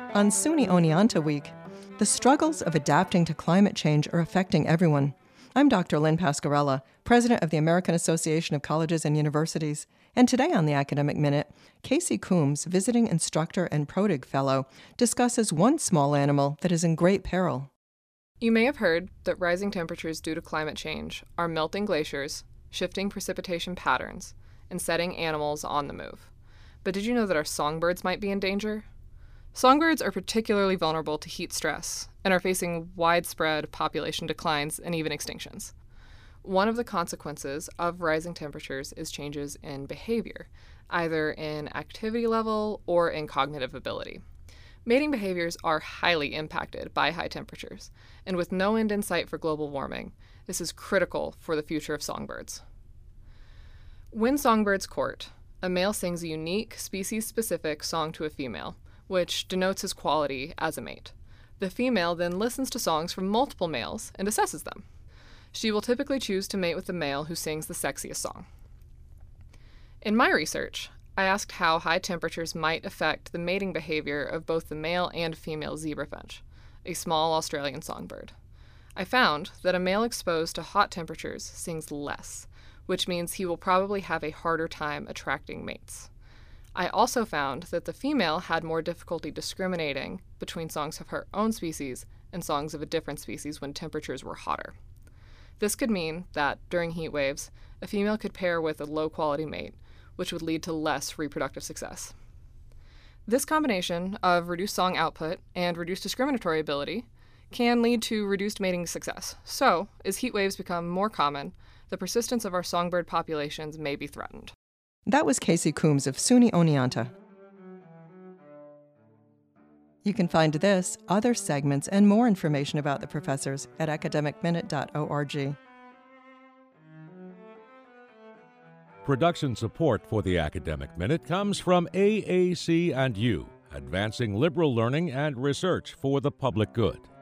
On SUNY Oneonta Week, the struggles of adapting to climate change are affecting everyone. I'm Dr. Lynn Pasquarella, president of the American Association of Colleges and Universities, and today on the Academic Minute, Casey Coombs, visiting instructor and Prodig Fellow, discusses one small animal that is in great peril. You may have heard that rising temperatures due to climate change are melting glaciers, shifting precipitation patterns, and setting animals on the move. But did you know that our songbirds might be in danger? Songbirds are particularly vulnerable to heat stress and are facing widespread population declines and even extinctions. One of the consequences of rising temperatures is changes in behavior, either in activity level or in cognitive ability. Mating behaviors are highly impacted by high temperatures, and with no end in sight for global warming, this is critical for the future of songbirds. When songbirds court, a male sings a unique, species-specific song to a female, which denotes his quality as a mate. The female then listens to songs from multiple males and assesses them. She will typically choose to mate with the male who sings the sexiest song. In my research, I asked how high temperatures might affect the mating behavior of both the male and female zebrafinch, a small Australian songbird. I found that a male exposed to hot temperatures sings less, which means he will probably have a harder time attracting mates. I also found that the female had more difficulty discriminating between songs of her own species and songs of a different species when temperatures were hotter. This could mean that, during heat waves, a female could pair with a low-quality mate, which would lead to less reproductive success. This combination of reduced song output and reduced discriminatory ability can lead to reduced mating success. So, as heat waves become more common, the persistence of our songbird populations may be threatened. That was Casey Coombs of SUNY Oneonta. You can find this, other segments, and more information about the professors at academicminute.org. Production support for the Academic Minute comes from AAC&U, advancing liberal learning and research for the public good.